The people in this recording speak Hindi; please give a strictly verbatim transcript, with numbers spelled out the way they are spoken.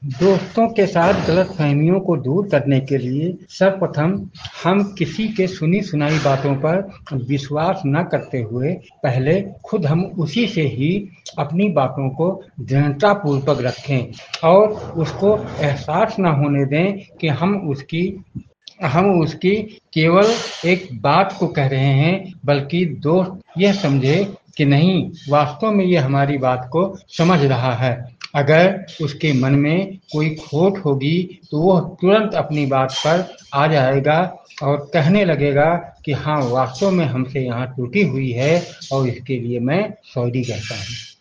दोस्तों के साथ गलतफहमियों को दूर करने के लिए सर्वप्रथम हम किसी के सुनी-सुनाई बातों पर विश्वास न करते हुए पहले खुद हम उसी से ही अपनी बातों को दृढ़तापूर्वक रखें और उसको एहसास ना होने दें कि हम उसकी हम उसकी केवल एक बात को कह रहे हैं, बल्कि दोस्त यह समझे कि नहीं, वास्तव में ये हमारी बात को समझ रहा है। अगर उसके मन में कोई खोट होगी तो वह तुरंत अपनी बात पर आ जाएगा और कहने लगेगा कि हाँ, वास्तव में हमसे यहाँ त्रुटि हुई है और इसके लिए मैं सॉरी कहता हूँ।